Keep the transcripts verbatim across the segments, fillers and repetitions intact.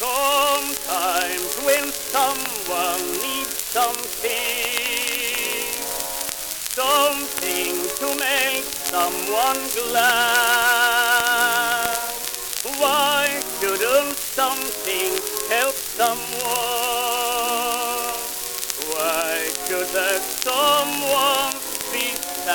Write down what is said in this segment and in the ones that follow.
Sometimes when someone needs something, something to make someone glad, why shouldn't something help someone? Why should that someone be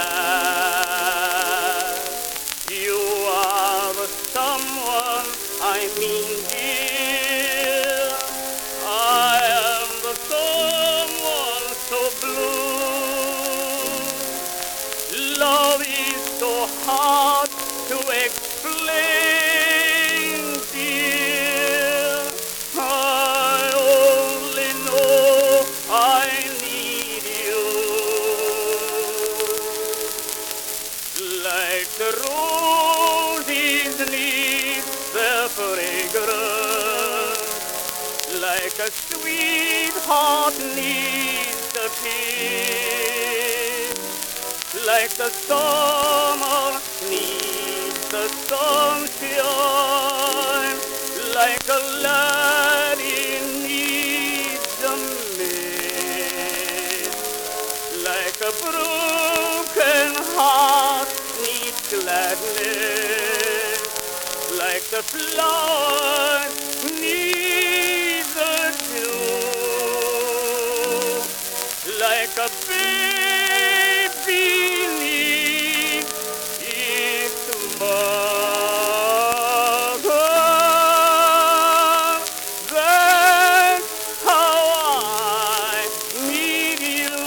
sad? You are the someone I mean, dear. I am the someone so blue. Love is so hard to explain, dear. I only know I need you. Like the roses need their fragrance, like a sweetheart needs a kiss, like the summer needs the sunshine, like a laddie needs a mist, like a broken heart needs gladness, like the flower needs a dew, like a baby needs its mother. That's how I need you.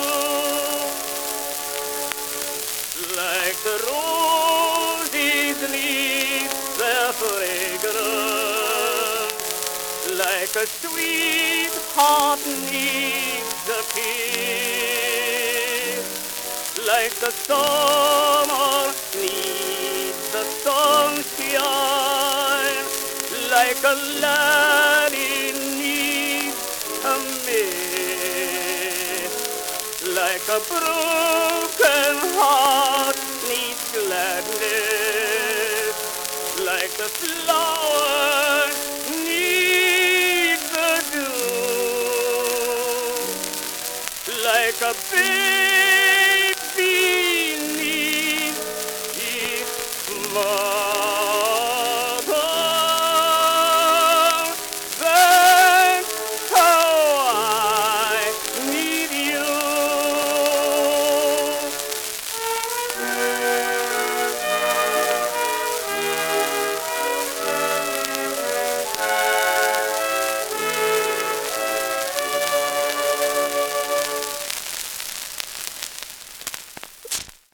Like the roses need their fragrance, like a sweetheart needs a kiss, like the summer needs the sunshine, like a laddie needs a mist, like a broken heart needs gladness, like the flower needs a dew, like a baby